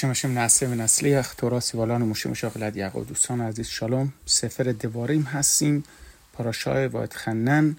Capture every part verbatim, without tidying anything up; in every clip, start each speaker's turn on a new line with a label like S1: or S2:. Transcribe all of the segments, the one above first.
S1: השם השم نعسه و نسلیخ تورا سیوالان موشه مشاغلت یعقوب. دوستان عزیز شالوم. سفر دواریم هستیم. پاراشای واید خنن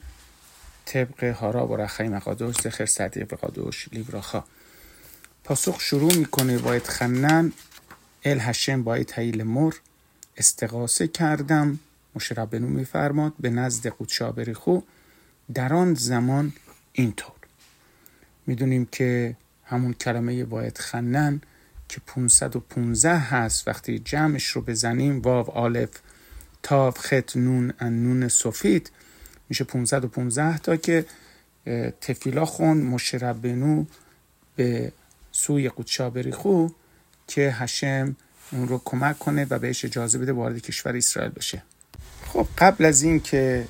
S1: طبق هارا و رخی مقادوش زخر صدیق قادوش لیبراخا. پاسخ شروع میکنه واید خنن ال هشم باید هیل مر استغاثه کردم. موشه ربنو میفرماد به نزد قودشا بریخو در آن زمان اینطور. میدونیم که همون کلمه واید خنن که پانصد و پانزده هست وقتی جمعش رو بزنیم واو آلف تاف خط نون نون سفید میشه پانصد و پانزده تا که تفیلا خون موشه ربنو به سوی قودشا بریخو که هشم اون رو کمک کنه و بهش اجازه بده وارد کشور اسرائیل بشه. خب قبل از این که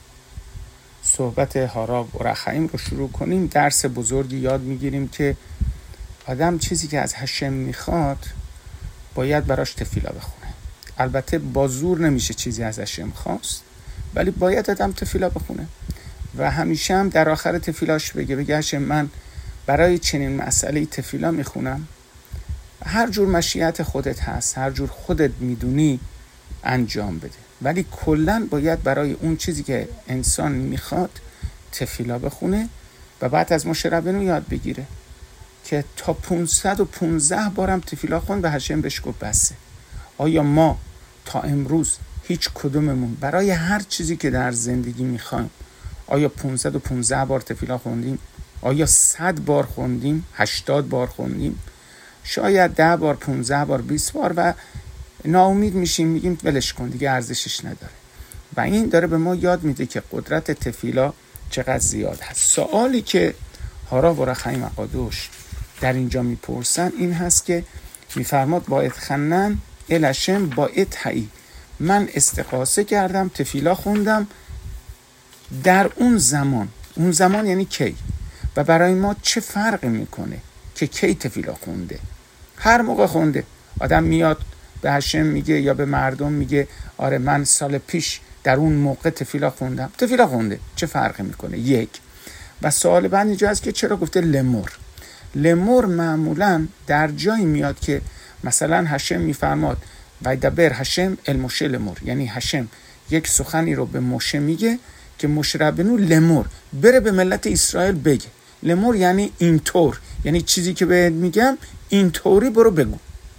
S1: صحبت هارا و رخیم رو شروع کنیم درس بزرگی یاد میگیریم که آدم چیزی که از هشم میخواد باید براش تفیلا بخونه. البته با زور نمیشه چیزی از هشم خواست، ولی باید آدم تفیلا بخونه و همیشه هم در آخر تفیلاش بگه بگه هشم من برای چنین مسئله تفیلا میخونم، هر جور مشیت خودت هست، هر جور خودت میدونی انجام بده، ولی کلن باید برای اون چیزی که انسان میخواد تفیلا بخونه و بعد از موشه ربنو یاد بگیره که تا پانصد و پانزده بارم تفیلا خوند و هشم بهش گفت بسه. آیا ما تا امروز هیچ کدوممون برای هر چیزی که در زندگی میخوایم آیا پانصد و پانزده بار تفیلا خوندیم؟ آیا صد بار خوندیم؟ هشتاد بار خوندیم؟ شاید ده بار، پانزده بار، بیست بار و ناامید میشیم میگیم ولش کن دیگه ارزشش نداره. و این داره به ما یاد میده که قدرت تفیلا چقدر زیاد هست. سوالی که هارا و رخی مقادوش در اینجا میپرسن این هست که میفرماد باید خنن الاشم باید هی، من استغاثه کردم تفیلا خوندم در اون زمان. اون زمان یعنی کی؟ و برای ما چه فرق میکنه که کی تفیلا خونده؟ هر موقع خونده. آدم میاد به هشم میگه یا به مردم میگه آره من سال پیش در اون موقع تفیلا خوندم، تفیلا خونده، چه فرقی میکنه؟ یک. و سوال بعد اینجا هست که چرا گفته لمر؟ لمر معمولا در جایی میاد که مثلا هشم میفرماد و دبر هشم الموشه لمر، یعنی هشم یک سخنی رو به موشه میگه که موشه ربنو لمر بره به ملت اسرائیل بگه. لمر یعنی اینطور، یعنی چیزی که بهت میگم اینطوری برو بگو.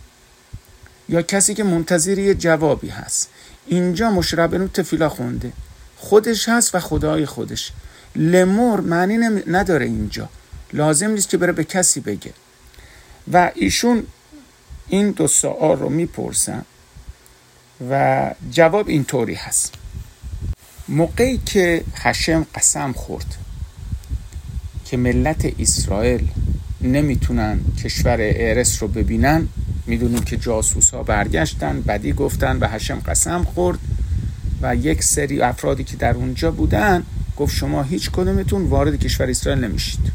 S1: یا کسی که منتظر یه جوابی هست. اینجا موشه ربنو تفیلا خونده، خودش هست و خدای خودش. لمر معنی نداره اینجا، لازم نیست که بره به کسی بگه. و ایشون این دو سوال رو میپرسن و جواب اینطوری هست. موقعی که هشم قسم خورد که ملت اسرائیل نمیتونن کشور ارس رو ببینن، میدونیم که جاسوس ها برگشتن بدی گفتن و هشم قسم خورد و یک سری افرادی که در اونجا بودن گفت شما هیچ کدومتون وارد کشور اسرائیل نمیشید.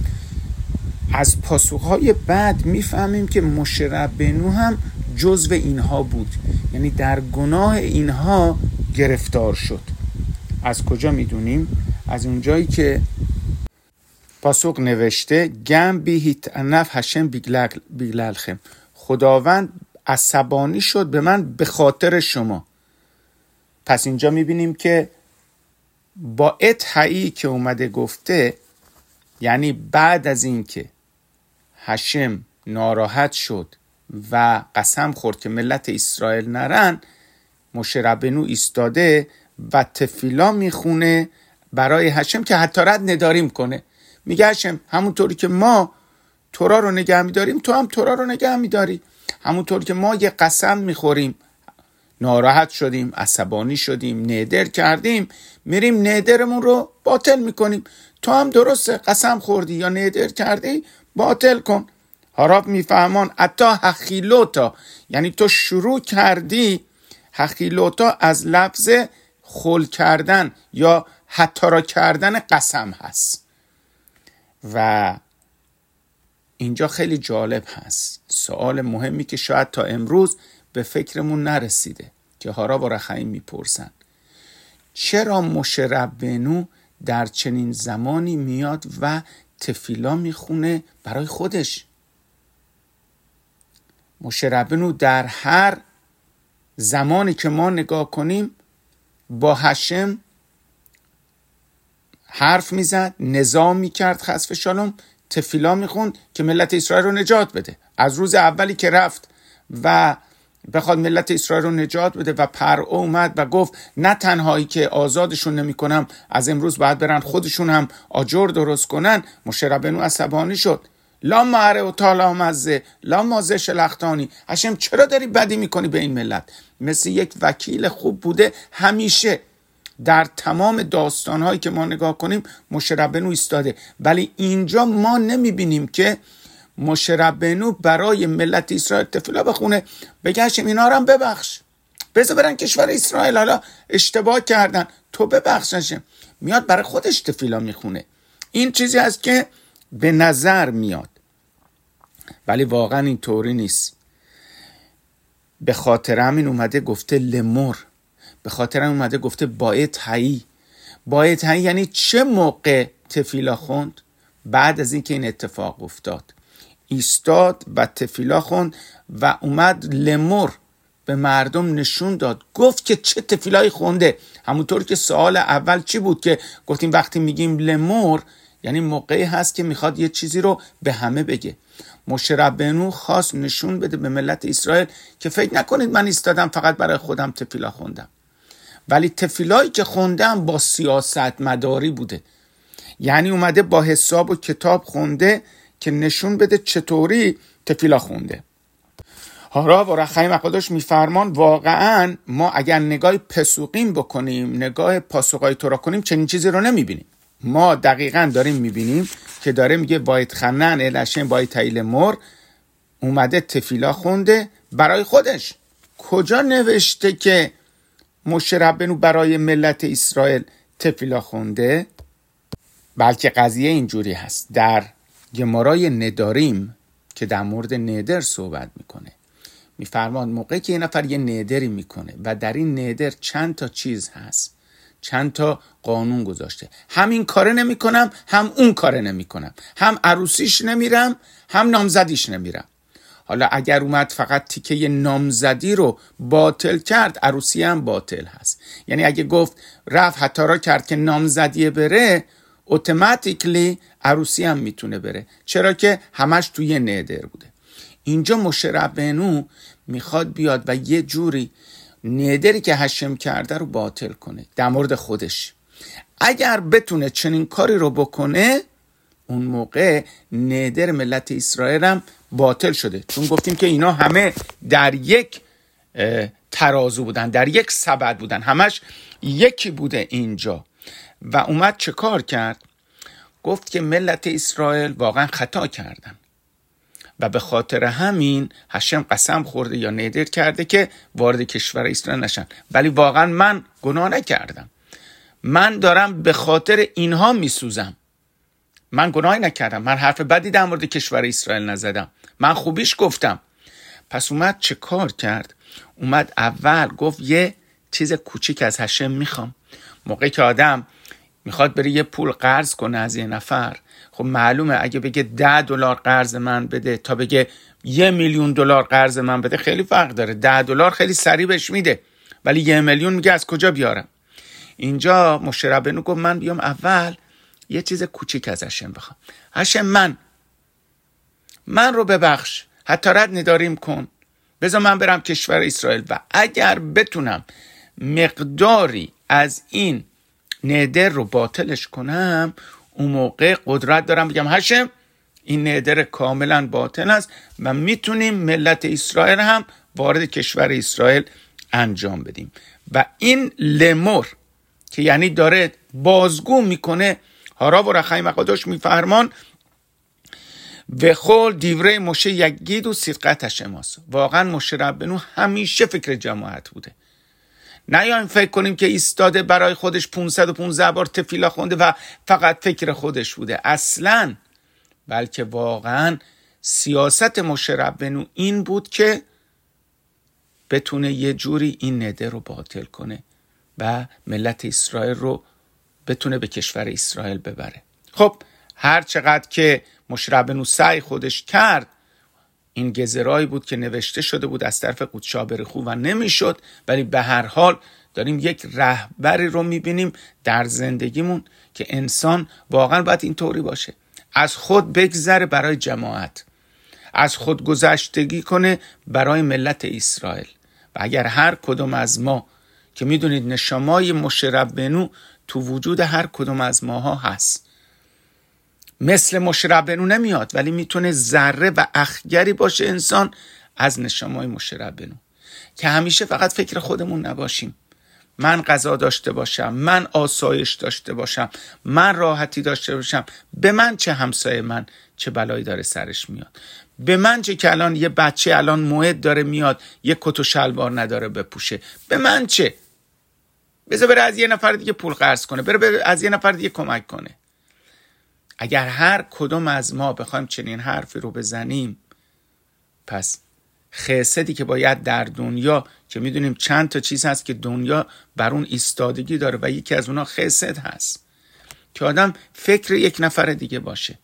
S1: از پاسخهای بعد میفهمیم که موشه ربنو هم جزو اینها بود، یعنی در گناه اینها گرفتار شد. از کجا میدونیم؟ از اونجایی که پاسخ نوشته گم بیهیت انف هشم بیگلالخم، خداوند عصبانی شد به من به خاطر شما. پس اینجا میبینیم که با اتحایی که اومده گفته، یعنی بعد از این که هشم ناراحت شد و قسم خورد که ملت اسرائیل نرن، موشه ربنو ایستاده و تفیلا میخونه برای هشم که حتی رد نداریم کنه. میگه هشم همونطوری که ما تورا رو نگه میداریم تو هم تورا رو نگه میداری، همونطوری که ما یه قسم میخوریم ناراحت شدیم، عصبانی شدیم، نادر کردیم، میریم نادرمون رو باطل میکنیم، تو هم درسته قسم خوردی یا نادر کردی باطل کن. هاراب میفهمان اتا حخیلوتا، یعنی تو شروع کردی. حخیلوتا از لفظ خل کردن یا حتارا کردن قسم هست. و اینجا خیلی جالب هست، سوال مهمی که شاید تا امروز به فکرمون نرسیده که هارا و رخیم میپرسن چرا موشه ربنو در چنین زمانی میاد و تفیلا میخونه برای خودش؟ موشه ربنو در هر زمانی که ما نگاه کنیم با هشم حرف میزد، نظام میکرد، خسف شالوم، تفیلا میخوند که ملت اسرائیل رو نجات بده. از روز اولی که رفت و بخواد ملت اسرائیل رو نجات بده و پرعو اومد و گفت نه تنهایی که آزادشون نمی کنم، از امروز باید برن خودشون هم آجر درست کنن. موشه ربنو عصبانی شد. لا معره و تالا مزه لا مازه شلختانی، هشم چرا داری بدی میکنی به این ملت؟ مثل یک وکیل خوب بوده همیشه در تمام داستانهایی که ما نگاه کنیم موشه ربنو ایستاده. ولی اینجا ما نمیبینیم که موشه ربنو برای ملت اسرائیل تفیلا بخونه، بگه هشم اینا رو هم ببخش، بذار برن کشور اسرائیل، حالا اشتباه کردن تو ببخششم. میاد برای خودش تفیلا میخونه. این چیزی هست که به نظر میاد، ولی واقعا این طوری نیست. به خاطر همین اومده گفته لمر، به خاطر همین اومده گفته باید هایی. باید هایی یعنی چه موقع تفیلا خوند؟ بعد از اینکه این اتفاق افتاد ایستاد و تفیلا خوند و اومد لمر به مردم نشون داد، گفت که چه تفیلایی خونده. همونطور که سوال اول چی بود که گفتیم وقتی میگیم لمر یعنی موقعی هست که میخواد یه چیزی رو به همه بگه. موشه ربنو خواست نشون بده به ملت اسرائیل که فکر نکنید من ایستادم فقط برای خودم تفیلا خوندم، ولی تفیلایی که خوندم با سیاست مداری بوده. یعنی اومده با حساب و کتاب خونده که نشون بده چطوری تفیلا خونده. هارا و رخیم اقادش میفرمان واقعا ما اگر نگاه پسوقیم بکنیم، نگاه پاسوقای تورا کنیم، چنین چیزی رو نمیبینیم. ما دقیقاً داریم میبینیم که داره میگه باید خنن الاشن باید تایل مر، اومده تفیلا خونده برای خودش. کجا نوشته که موشه ربنو برای ملت اسرائیل تفیلا خونده؟ بلکه قضیه اینجوری هست. در گمارای نداریم که در مورد ندر صحبت میکنه، میفرمان موقعی که یه نفر یه ندری میکنه و در این ندر چند تا چیز هست، چند تا قانون گذاشته، هم این کاره نمی کنم هم اون کاره نمی کنم، هم عروسیش نمیرم هم نامزدیش نمیرم. حالا اگر اومد فقط تیکه نامزدی رو باطل کرد، عروسی هم باطل هست. یعنی اگه گفت رفت حتی کرد که نامزدیه بره، اتوماتیکلی عروسی هم میتونه بره، چرا که همش توی ندر بوده. اینجا موشه ربنو میخواد بیاد و یه جوری ندری که هشم کرده رو باطل کنه در مورد خودش. اگر بتونه چنین کاری رو بکنه، اون موقع ندر ملت اسرائیل هم باطل شده، چون گفتیم که اینا همه در یک ترازو بودن، در یک سبد بودن، همش یکی بوده اینجا. و اومد چه کار کرد؟ گفت که ملت اسرائیل واقعا خطا کردن و به خاطر همین هشم قسم خورده یا ندر کرده که وارد کشور اسرائیل نشن. ولی واقعا من گناه نکردم، من دارم به خاطر اینها میسوزم، من گناهی نکردم، من حرف بدی در مورد کشور اسرائیل نزدم، من خوبیش گفتم. پس اومد چه کار کرد؟ اومد اول گفت یه چیز کوچیک از هشم میخوام. موقعی که آدم میخواد بره یه پول قرض کنه از یه نفر، خب معلومه اگه بگه ده دلار قرض من بده تا بگه یه میلیون دلار قرض من بده خیلی فرق داره. ده دلار خیلی سریع بهش میده، ولی یه میلیون میگه از کجا بیارم؟ اینجا موشه ربنو گفت من بیام اول یه چیز کوچیک از هشم بخوام. هشم من من رو ببخش، حتی رد نداریم کن، بذار من برم کشور اسرائیل و اگر بتونم مقداری از این ندر رو باطلش کنم، اون موقع قدرت دارم بگم هشم این ندر کاملا باطل است و میتونیم ملت اسرائیل هم وارد کشور اسرائیل انجام بدیم. و این لمر که یعنی داره بازگو میکنه، هارا و رخیم اقادش میفرمان و خول دیوره موشه یگید و صدقت هشماست. واقعا موشه ربنو همیشه فکر جماعت بوده. نیایم فکر کنیم که ایستاده برای خودش پانصد و پانزده بار تفیلا خونده و فقط فکر خودش بوده، اصلاً. بلکه واقعاً سیاست موشه ربنو این بود که بتونه یه جوری این نده رو باطل کنه و ملت اسرائیل رو بتونه به کشور اسرائیل ببره. خب هر چقدر که موشه ربنو سعی خودش کرد، این گزرایی بود که نوشته شده بود از طرف قودشاه برخو و نمیشد، ولی به هر حال داریم یک رهبری رو میبینیم در زندگیمون که انسان واقعا باید این طوری باشه، از خود بگذره برای جماعت، از خود گذشتگی کنه برای ملت اسرائیل. و اگر هر کدوم از ما که میدونید نشمای موشه ربینو تو وجود هر کدوم از ماها هست، مثل موشه ربینو نمیاد ولی میتونه ذره و اخگری باشه انسان از نشمای موشه ربینو، که همیشه فقط فکر خودمون نباشیم، من غذا داشته باشم، من آسایش داشته باشم، من راحتی داشته باشم، به من چه همسایه من چه بلایی داره سرش میاد، به من چه که الان یه بچه الان موعد داره میاد یه کت و شلوار نداره بپوشه، به من چه، بذار بره از یه نفر دیگه پول قرض کنه، بره, بره از یه نفر دیگه کمک کنه. اگر هر کدوم از ما بخوایم چنین حرفی رو بزنیم، پس خسدی که باید در دنیا، که میدونیم چند تا چیز هست که دنیا بر اون ایستادگی داره و یکی از اونها خسد هست، که آدم فکر یک نفر دیگه باشه.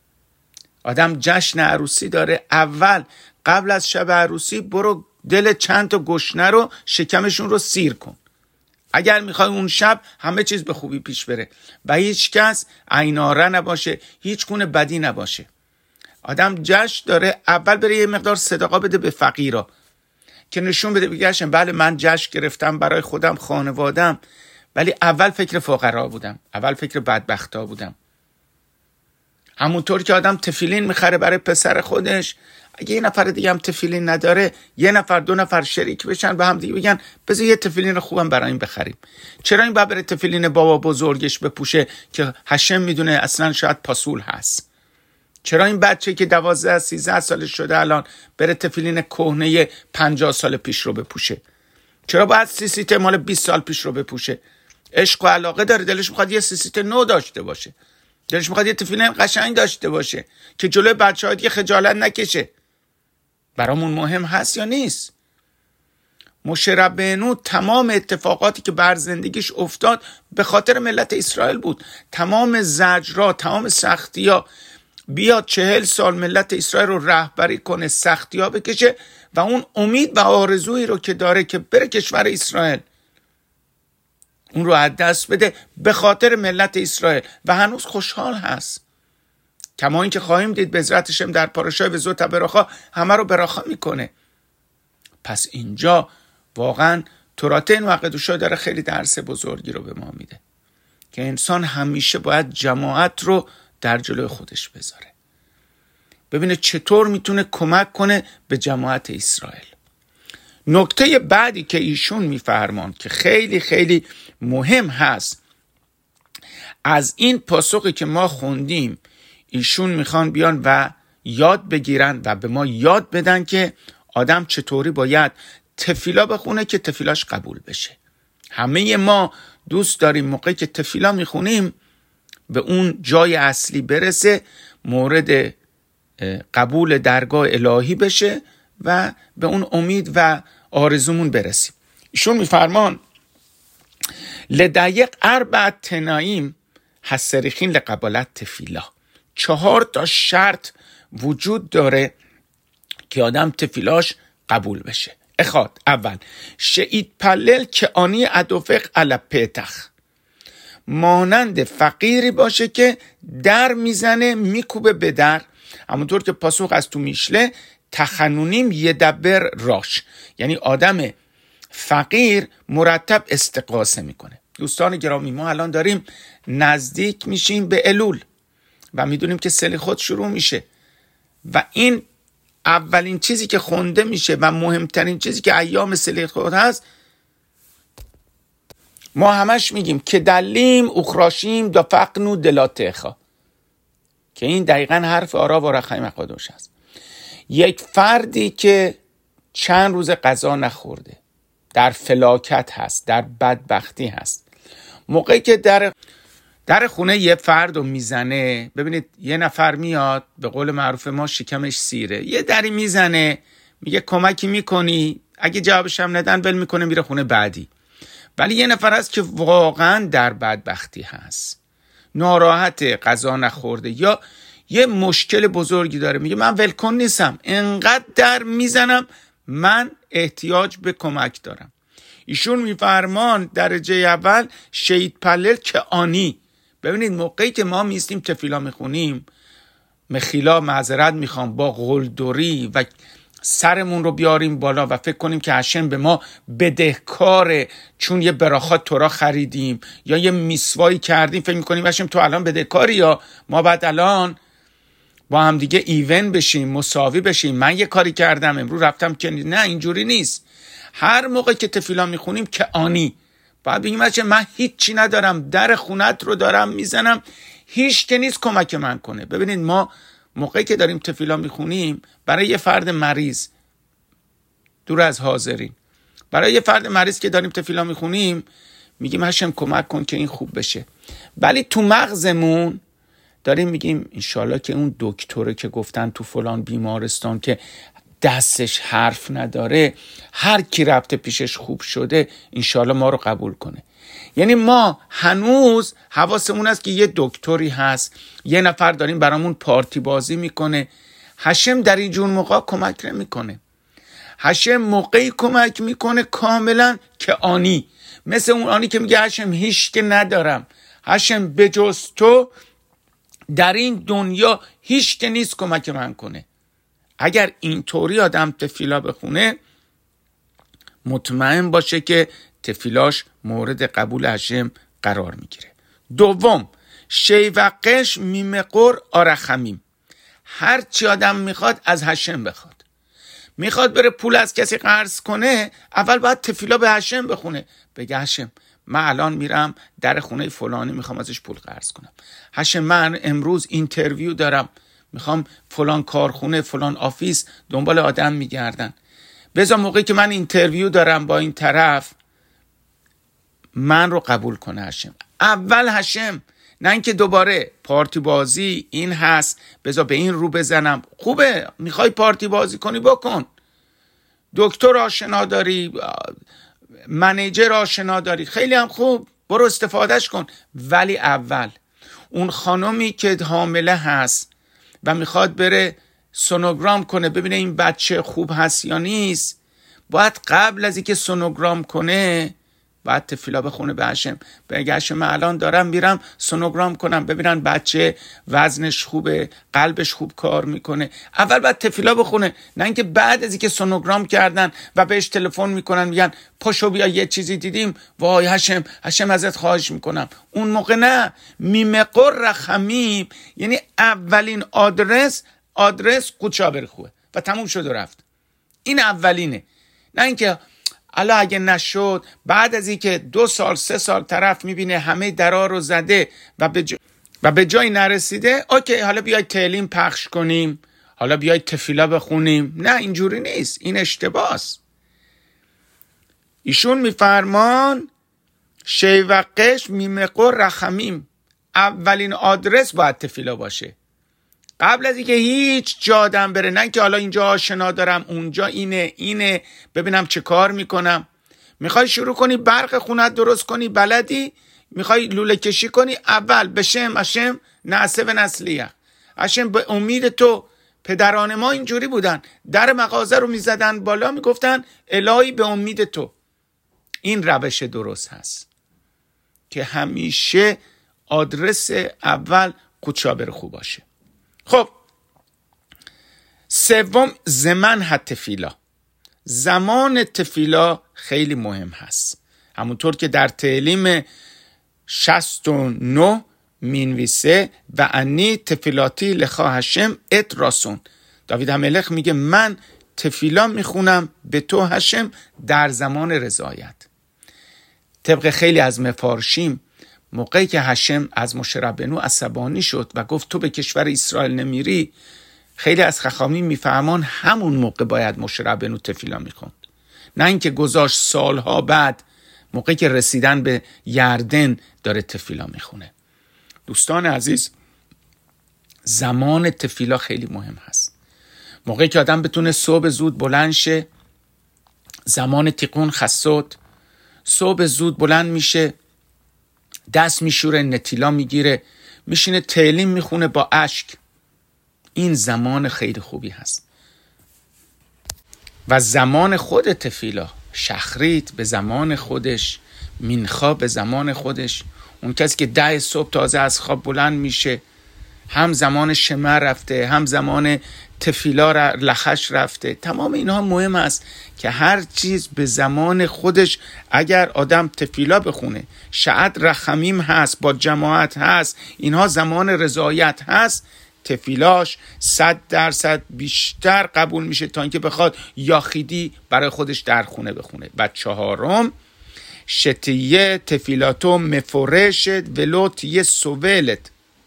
S1: آدم جشن عروسی داره، اول قبل از شب عروسی برو دل چند تا گشنه رو شکمشون رو سیر کن، اگر میخوای اون شب همه چیز به خوبی پیش بره و هیچ کس عیناره نباشه، هیچ گونه بدی نباشه. آدم جشن داره، اول بره یه مقدار صدقه بده به فقیرا که نشون بده بگشم بله من جشن گرفتم برای خودم خانوادم، ولی اول فکر فقرا بودم، اول فکر بدبختا بودم. همونطور که آدم تفیلین میخره برای پسر خودش، اگه یه نفر دیگه هم تفیلین نداره، یه نفر دو نفر شریک بشن به هم دیگه بگن بذار یه تفیلین خوبم برای این بخریم. چرا این باید بره تفیلین بابا بزرگش بپوشه که هشم میدونه اصلا شاید پاسول هست؟ چرا این بچه که دوازده سیزده سالش شده الان بره تفیلین کهنه پنجاه سال پیش رو بپوشه؟ چرا باید سیسیت مال بیست سال پیش رو بپوشه؟ عشق و علاقه داره، دلش میخواد یه سیسیت نو داشته باشه، دلش میخواد یه تفیلین قشنگ داشته باشه که جلوی بچه‌ها دیگه خجالت نکشه. برامون مهم هست یا نیست؟ موشه ربینو تمام اتفاقاتی که بر زندگیش افتاد به خاطر ملت اسرائیل بود. تمام زجرها، تمام سختی‌ها، بیاد چهل سال ملت اسرائیل رو رهبری کنه، سختی‌ها بکشه و اون امید و آرزویی رو که داره که بره کشور اسرائیل اون رو از دست بده به خاطر ملت اسرائیل و هنوز خوشحال هست. کما این که خواهیم دید به عزرت شم در پاراشای وزوت براخا همه رو براخا میکنه. پس اینجا واقعا توراتین و قدوشا داره خیلی درس بزرگی رو به ما میده که انسان همیشه باید جماعت رو در جلوی خودش بذاره، ببینه چطور میتونه کمک کنه به جماعت اسرائیل. نکته بعدی که ایشون میفرمان که خیلی خیلی مهم هست، از این پاسخی که ما خوندیم ایشون میخوان بیان و یاد بگیرن و به ما یاد بدن که آدم چطوری باید تفیلا بخونه که تفیلاش قبول بشه. همه ما دوست داریم موقعی که تفیلا میخونیم به اون جای اصلی برسه، مورد قبول درگاه الهی بشه و به اون امید و آرزومون برسیم. ایشون میفرمان لدیق اربع تنایم حسریخین لقبالت تفیلا. چهار تا شرط وجود داره که آدم تفیلاش قبول بشه. اخاد اول شئید پلل که آنی ادوفق علی پتخ، مانند فقیری باشه که در میزنه میکوبه به در، همونطور که پاسخ از تو میشله تخنونیم یدبر راش، یعنی آدم فقیر مرتب استغاثه میکنه. دوستان گرامی، ما الان داریم نزدیک میشیم به الول و میدونیم که سلیخوت شروع میشه و این اولین چیزی که خونده میشه و مهمترین چیزی که ایام سلیخوت هست، ما همش میگیم که دلیم اخراشیم دا فقنو دلاتخا، که این دقیقا حرف آرا و رخای مقادوش هست. یک فردی که چند روز غذا نخورده در فلاکت هست، در بدبختی هست، موقعی که در در خونه یه فرد رو میزنه، ببینید یه نفر میاد به قول معروف ما شکمش سیره، یه دری میزنه میگه کمکی میکنی، اگه جوابش هم ندن ول میکنه میره خونه بعدی. ولی یه نفر هست که واقعا در بدبختی هست، ناراحت، غذا نخورده، یا یه مشکل بزرگی داره، میگه من ولکن نیستم، انقدر در میزنم، من احتیاج به کمک دارم. ایشون میفرمان درجه اول شهید پلل که آنی. ببینید موقعی که ما میستیم تفیلا میخونیم، مخیلا معذرت میخوام، با قلدری و سرمون رو بیاریم بالا و فکر کنیم که هشم به ما بدهکاره چون یه براخات تورا خریدیم یا یه میسوایی کردیم، فکر میکنیم هشم تو الان بدهکاری، یا ما بعد الان با هم دیگه ایون بشیم، مساوی بشیم، من یه کاری کردم امروز رفتم که نه، اینجوری نیست. هر موقع که تفیلا میخونیم که آنی باید بگیم هشم من هیچی ندارم، در خونت رو دارم میزنم، هیچ که نیست کمک من کنه. ببینید ما موقعی که داریم تفیلا میخونیم برای یه فرد مریض، دور از حاضرین، برای یه فرد مریض که داریم تفیلا میخونیم میگیم هشم کمک کن که این خوب بشه، ولی تو مغزمون داریم میگیم انشالله که اون دکتره که گفتن تو فلان بیمارستان که دستش حرف نداره، هر کی رفته پیشش خوب شده، انشالله ما رو قبول کنه. یعنی ما هنوز حواسمون هست که یه دکتری هست، یه نفر داریم برامون پارتی بازی میکنه. هشم در این جور موقع کمک نمیکنه. هشم موقعی کمک میکنه کاملا که آنی، مثل اون آنی که میگه هشم هیچ که ندارم، هشم بجز تو در این دنیا هیچ که نیست کمک من کنه. اگر اینطوری آدم تفیلا بخونه مطمئن باشه که تفیلاش مورد قبول هشم قرار میگیره. دوم، شیوقش میمقر آرخمیم. هر چی آدم میخواد از هشم بخواد. میخواد بره پول از کسی قرض کنه، اول باید تفیلا به هشم بخونه، بگه هشم من الان میرم در خونه فلانی میخوام ازش پول قرض کنم. هشم من امروز اینترویو دارم، میخوام فلان کارخونه فلان آفیس دنبال آدم میگردن، بذار موقعی که من اینترویو دارم با این طرف من رو قبول کنه هشم. اول هشم، نه اینکه دوباره پارتی بازی این هست بذار به این رو بزنم. خوبه میخوای پارتی بازی کنی بکن، دکتر آشنا داری، منیجر آشنا داری، خیلی هم خوب، برو استفادهش کن. ولی اول اون خانمی که حامله هست و میخواد بره سونوگرام کنه ببینه این بچه خوب هست یا نیست، باید قبل از اینکه سونوگرام کنه باید تفیلا بخونه به هشم، بگه هشم من الان دارم میرم سونوگرام کنم ببینن بچه وزنش خوبه، قلبش خوب کار میکنه. اول باید تفیلا بخونه، نه اینکه بعد از اینکه سونوگرام کردن و بهش تلفن میکنن میگن پاشو بیا یه چیزی دیدیم، وای هشم هشم ازت خواهش میکنم. اون موقع نه. میمقر رخمیم یعنی اولین آدرس آدرس قوچابر خوبه و تموم شد و رفت. این اولینه، نه اینکه حالا اگه نشد بعد از اینکه دو سال سه سال طرف میبینه همه درا رو زده و به, جا... و به جای نرسیده، اوکی حالا بیاید تعلیم پخش کنیم، حالا بیاید تفیلا بخونیم. نه اینجوری نیست، این اشتباس. ایشون میفرمان شیوقش میمقر رخمیم، اولین آدرس باید تفیلا باشه قبل از اینکه هیچ جا آدم بره. نه که حالا اینجا آشنا دارم اونجا اینه اینه ببینم چه کار میکنم. میخوای شروع کنی برق خونت درست کنی بلدی، میخوای لوله کشی کنی، اول بشم اشم نعسه و نسلیه اشم به امید تو. پدران ما اینجوری بودن، در مغازه رو میزدن بالا میگفتن الهی به امید تو. این روش درست هست که همیشه آدرس اول قوچابر خوب باشه. خب سوم، زمان ها تفیلا. زمان تفیلا خیلی مهم هست، همونطور که در تعلیم شصت و نه مینویسه و انی تفیلاتی لخا هشم ات راسون. داوید هملخ میگه من تفیلا میخونم به تو هشم در زمان رضایت. طبق خیلی از مفارشیم موقعی که هشم از موشه ربنو عصبانی شد و گفت تو به کشور اسرائیل نمیری، خیلی از خخامی میفهمان همون موقع باید موشه ربنو تفیلا میخوند، نه اینکه گذاشت سالها بعد موقعی که رسیدن به یردن داره تفیلا میخونه. دوستان عزیز، زمان تفیلا خیلی مهم هست. موقعی که آدم بتونه صبح زود بلند شه، زمان تیقون خسود، صبح زود بلند میشه، دست میشوره، نتیلا میگیره، میشینه تعلیم میخونه با اشک. این زمان خیلی خوبی هست. و زمان خود تفیلا، شخریت به زمان خودش، مینخا به زمان خودش، اون کسی که ده صبح تازه از خواب بلند میشه، هم زمان شمر رفته، هم زمان تفیلا لخش رفته. تمام اینها مهم است که هر چیز به زمان خودش. اگر آدم تفیلا بخونه، شعد رخمیم هست، با جماعت هست، اینها زمان رضایت هست، تفیلاش صد درصد بیشتر قبول میشه تا اینکه بخواد یاخیدی برای خودش در خونه بخونه. و چهارم، شتیه تفیلاتو مفرشت ولوت یه سوولت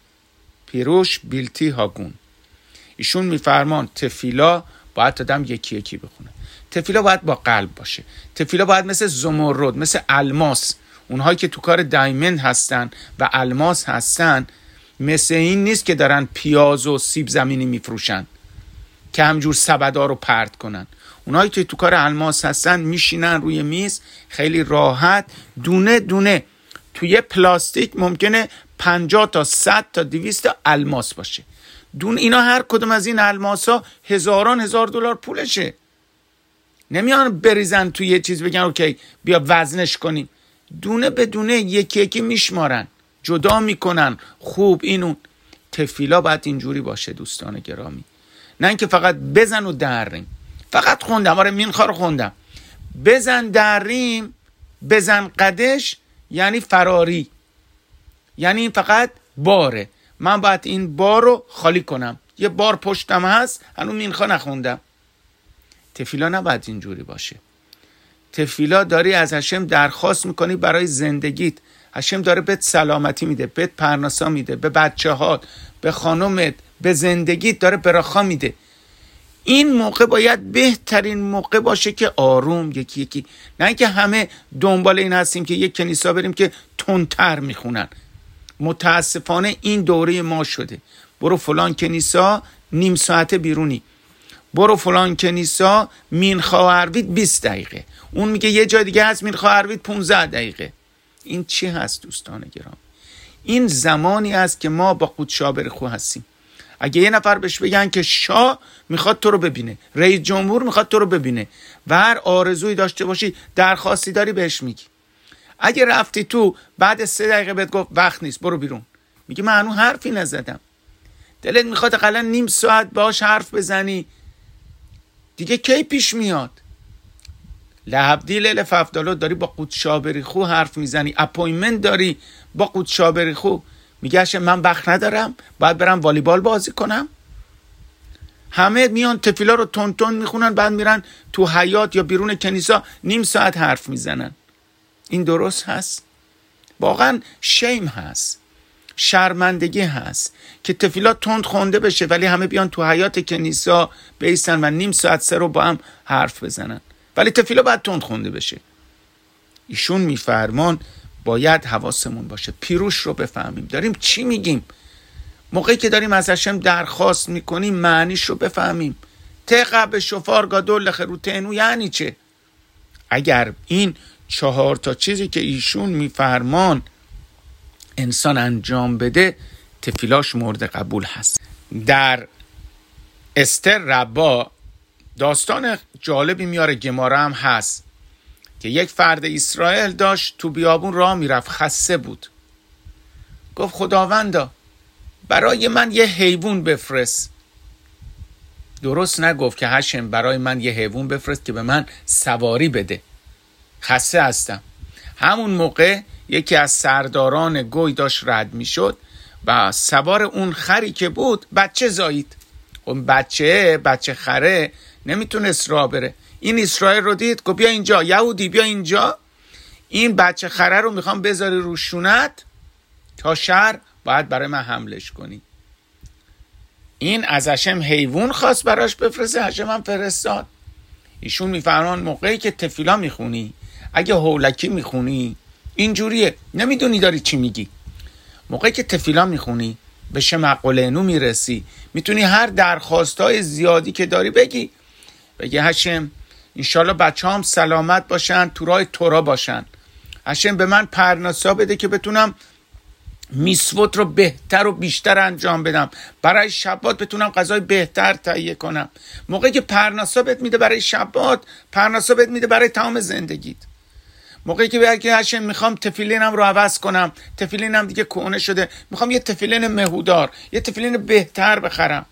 S1: پیروش بیلتی هاگون. ایشون میفرمان تفیلا باید آدم یکی یکی بخونه. تفیلا باید با قلب باشه. تفیلا باید مثل زمرد، مثل الماس، اونهایی که تو کار دایموند هستن و الماس هستن، مثل این نیست که دارن پیاز و سیب زمینی میفروشن که همجور سبدا رو پرت کنن. اونهایی که تو کار الماس هستن میشینن روی میز خیلی راحت، دونه دونه توی پلاستیک ممکنه پنجاه تا صد تا دویست تا الماس باشه. دون اینا هر کدوم از این الماس ها هزاران هزار دلار پولشه. نمیان بریزن توی یه چیز بگن اوکی بیا وزنش کنیم. دونه به دونه یکی یکی میشمارن، جدا میکنن، خوب اینون. تفیلا باید اینجوری باشه دوستان گرامی، نه اینکه فقط بزن و دریم. فقط خوندم، آره مینخا رو خوندم، بزن دریم، بزن قدش، یعنی فراری، یعنی این فقط باره. من باید این بار رو خالی کنم، یه بار پشتم هست هنوز مینخا نخوندم. تفیلا نباید اینجوری باشه. تفیلا داری از هشم درخواست میکنی برای زندگیت. هشم داره بهت سلامتی میده، بهت پرناسا میده، به بچه هات، به خانومت، به زندگیت داره براخا میده. این موقع باید بهترین موقع باشه که آروم یکی یکی، نه اینکه همه دنبال این هستیم که یک کنیسا بریم که تندتر میخونن. متاسفانه این دوره ما شده. برو فلان کنیسا نیم ساعت بیرونی، برو فلان کنیسا مینخا و عروید بیست دقیقه، اون میگه یه جای دیگه هست مینخا و عروید پانزده دقیقه. این چی هست دوستان گرامی؟ این زمانی است که ما با قدشا برخو هستیم. اگه یه نفر بهش بگن که شاه میخواد تو رو ببینه، رئیس جمهور میخواد تو رو ببینه و هر آرزویی داشته باشی، درخواستی داری، بهش میگی. اگه رفتی تو بعد سه دقیقه بهت گفت وقت نیست برو بیرون، میگی من هنوز حرفی نزدم. دلت میخواد اقلا نیم ساعت باش حرف بزنی، دیگه کی پیش میاد؟ لحبدیل الف افدالو داری با قدشا بریخو حرف میزنی، اپوینمنت داری با قدشا بریخو، میگه من وقت ندارم باید برم والیبال بازی کنم. همه میان تفیلا رو تون تون میخونن، بعد میرن تو حیاط یا بیرون کنیسا نیم ساعت حرف میزنن. این درست هست؟ واقعا شیم هست، شرمندگی هست که تفیلا تند خونده بشه ولی همه بیان تو حیاط کنیسا بیستن و نیم ساعت سه رو با هم حرف بزنن، ولی تفیلا باید تند خونده بشه. ایشون میفرمان باید حواسمون باشه، پیروش رو بفهمیم داریم چی میگیم. موقعی که داریم از هشم درخواست میکنیم معنیش رو بفهمیم. تقع به شفار گادول خروتنو یعنی چه؟ اگر این چهار تا چیزی که ایشون میفرمان انسان انجام بده، تفیلاش مورد قبول هست. در استر ربا داستان جالبی میاره، گماره هم هست که یک فرد اسرائیل داشت تو بیابون راه میرفت، خسته بود. گفت خداوندا برای من یه حیوان بفرست. درست نگفت که هشم برای من یه حیوان بفرست که به من سواری بده، خسته هستم. همون موقع یکی از سرداران گوی داشت رد میشد و سوار اون خری که بود بچه زایید. اون بچه بچه خره نمیتونست راه بره. این اسرائیل رو دید، گفت بیا اینجا یهودی، بیا اینجا، این بچه خره رو میخوام بذاری رو شونت تا شهر باید برای من حملش کنی. این از هشم حیوان خواست براش بفرسته، هشم هم فرستاد. ایشون میفرمان موقعی که تفیلا میخونی، اگه هولکی میخونی اینجوریه، نمیدونی داری چی میگی. موقعی که تفیلا میخونی به شمعقلینو میرسی، میتونی هر درخواستای زیادی که داری بگی. بگی هشم انشالله بچه هم سلامت باشن، تو راه تورا باشن. هشم به من پرناسا بده که بتونم میسوت رو بهتر و بیشتر انجام بدم، برای شبات بتونم غذای بهتر تهیه کنم. موقعی که پرناسا بهت میده برای شبات، پرناسا بهت میده برای تمام زندگیت. موقعی که بگی هاشم میخوام تفیلینم رو عوض کنم، تفیلینم دیگه کهنه شده، میخوام یه تفیلین مهودار، یه تفیلین بهتر بخرم.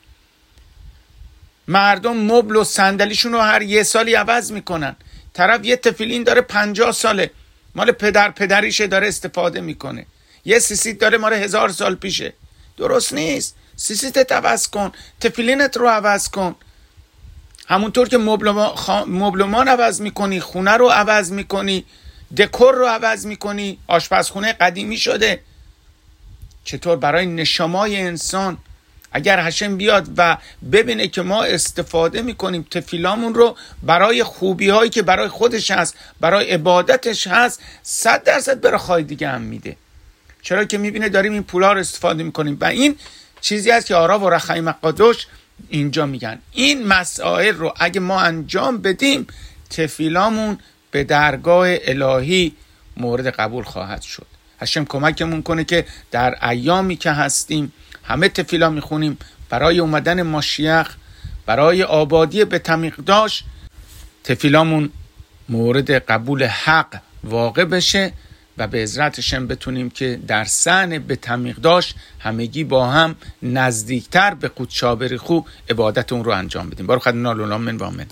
S1: مردم مبل و صندلیشون رو هر یه سالی عوض میکنن. طرف یه تفیلین داره پنجاه ساله، مال پدر پدریشه، داره استفاده میکنه. یه سیسیت داره مال هزار سال پیشه. درست نیست. سیسیتت عوض کن، تفیلینت رو عوض کن. همونطور که مبلمان عوض میکنی، خونه رو عوض میکنی، دکور رو عوض میکنی، آشپزخونه قدیمی شده. چطور برای نشمای انسان اگر هاشم بیاد و ببینه که ما استفاده میکنیم تفیلامون رو برای خوبی هایی که برای خودش هست، برای عبادتش هست، صد درصد برای دیگه هم میده. چرا که میبینه داریم این پولا رو استفاده میکنیم. و این چیزی هست که آرا و رخای مقادوش اینجا میگن این مسائل رو اگه ما انجام بدیم، تفیلامون به درگاه الهی مورد قبول خواهد شد. هاشم کمکمون کنه که در ایامی که هستیم همه تفیلا میخونیم برای اومدن ماشیخ، برای آبادی بیت المقدس، تفیلامون مورد قبول حق واقع بشه و به عزرتشم بتونیم که در صحن بیت المقدس همگی با هم نزدیکتر به قدس بریخو عبادت اون رو انجام بدیم. بارو خدنا لولا من و آمن.